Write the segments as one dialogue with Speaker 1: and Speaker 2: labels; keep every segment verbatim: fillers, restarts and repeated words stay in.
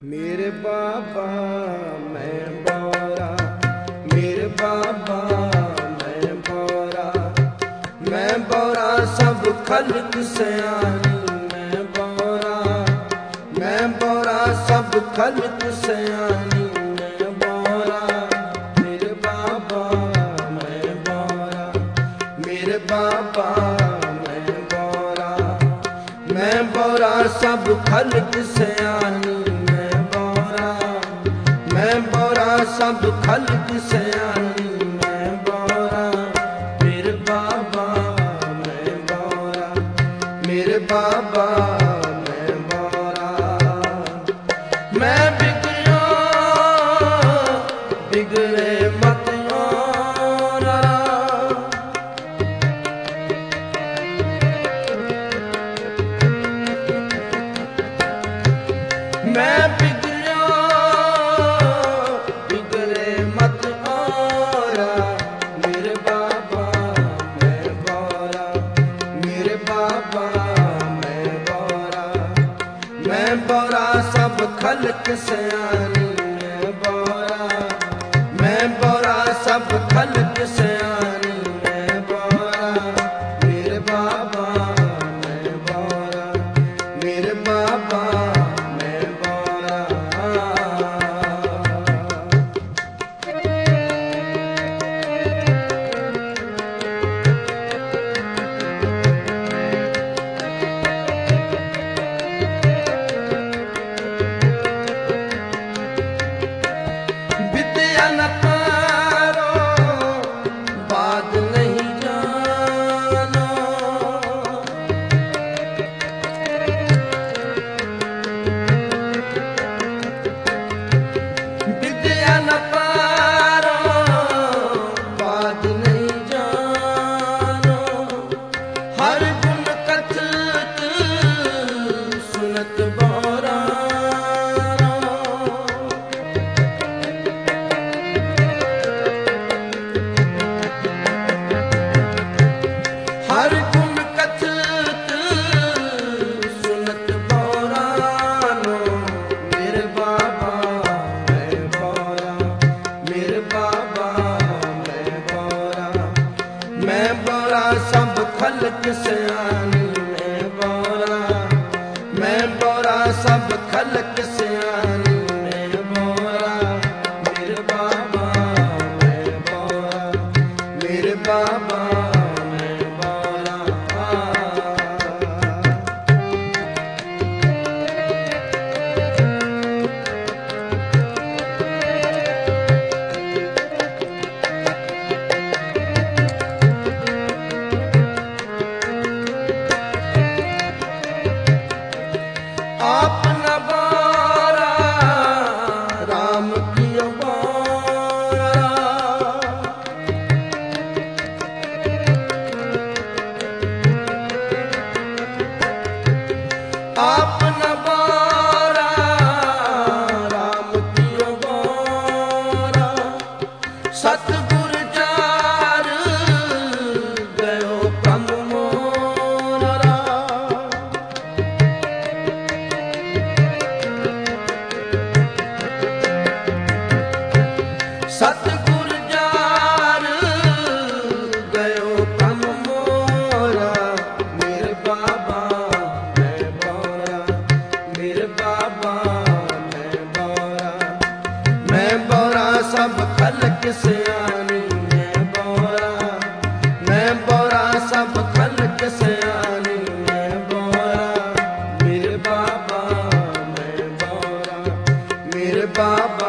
Speaker 1: मेरे बाबा मैं बोरा, मेरे बाबा मैं बोरा, मैं बोरा सब खल्क सयानी। मैं बोरा, मैं बोरा सब खल्क सयानी। मैं बोरा, मेरे बाबा मैं बोरा, मेरे बाबा मैं बोरा, मैं बोरा सब खल्क सयानी। मैं बोरा सब खल्क सयानी। मैं बोरा, मेरे बाबा मैं बोरा, मेरे बाबा मैं बोरा। मैं बिगड़िया बिगड़े मत औरा, मैं मैं बोरा सब खल्क सयानी। मैं बोरा, मैं बोरा सब खल्क सयानी। मैं बोरा, मेरे बाबा मैं बोरा, मेरे बाबा मैं बोरा। हर गुण कथत सुनत बोरानो। मेरे बाबा मैं बोरा, मेरे बाबा मैं बोरा, मैं बोरा सब खल्क सयानी। मैं बोरा, मैं बोरा सब खल्क सयानी। मैं बोरा, मेरे बाबा मैं बोरा, मेरे बाबा अपना बोरा राम कियो बोरा, अपना बोरा राम कियो बोरा। सतगुर जार गयो कम मोरा, सतगुर जार गयो कम मोरा। मेरे बाबा मैं बोरा, मेरे बाबा मैं बोरा, मैं बोरा सब खल्क सयानी। मैं बोरा, मैं बोरा सब खल्क सयानी। मैं बोरा, मेरे बाबा मैं बोरा, मेरे बाबा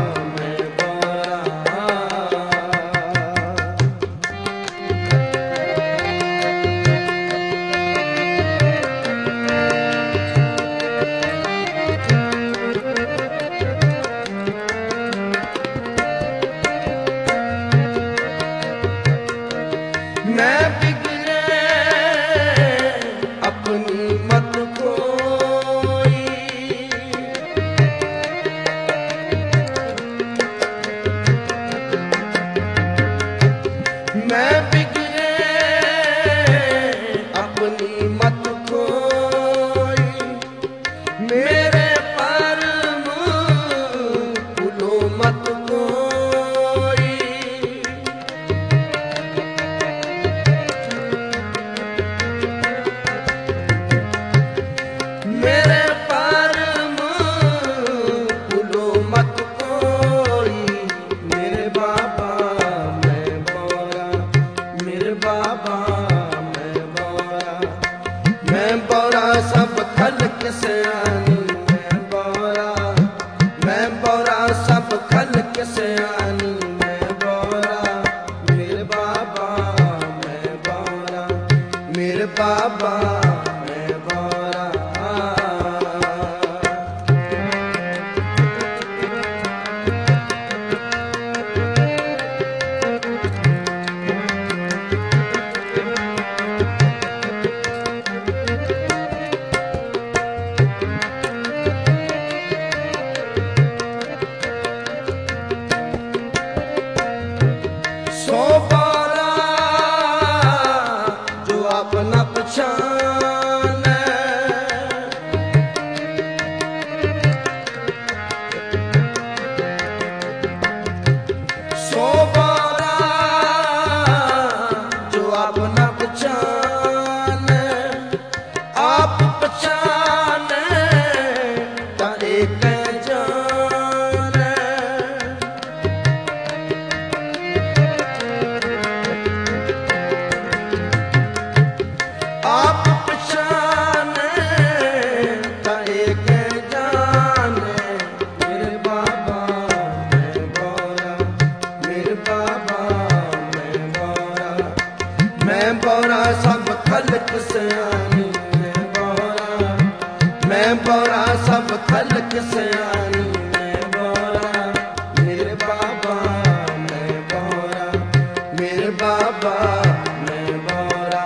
Speaker 1: मैं बिगड़े अपनी मत कोई, मैं बिगड़े अपनी मत कोई। मेरे परम खलक सयानी मैं बोरा, मैं बोरा सब खलक सयानी मैं बोरा, मेरे बाबा मैं बोरा, मेरे बाबा मैं बोरा।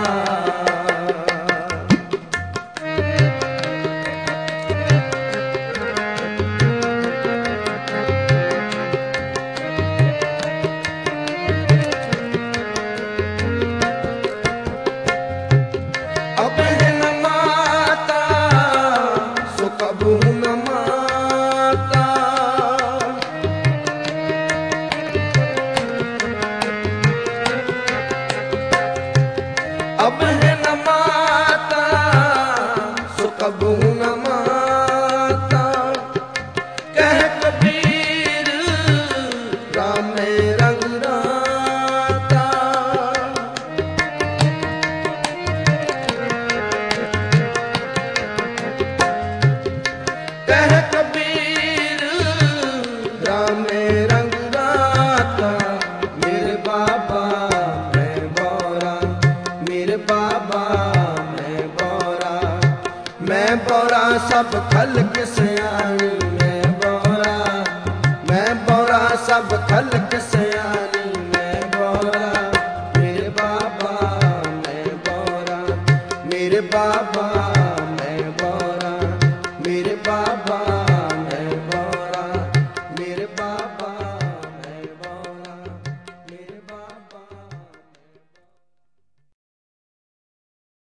Speaker 1: अब है न माता सो कबू न माता, अब है न माता सो कबू न माता, कह कबीर राम में रंग राता। कह कबीर राम में रंग राता, मेरे बाबा मैं बोरा, मेरे बाबा मैं बोरा, मैं बोरा सब खलक सयानी मैं बोरा, मैं बोरा सब खलक सयानी मैं बोरा, मेरे बाबा मैं बोरा, मेरे बाबा मैं बोरा, मेरे बाबा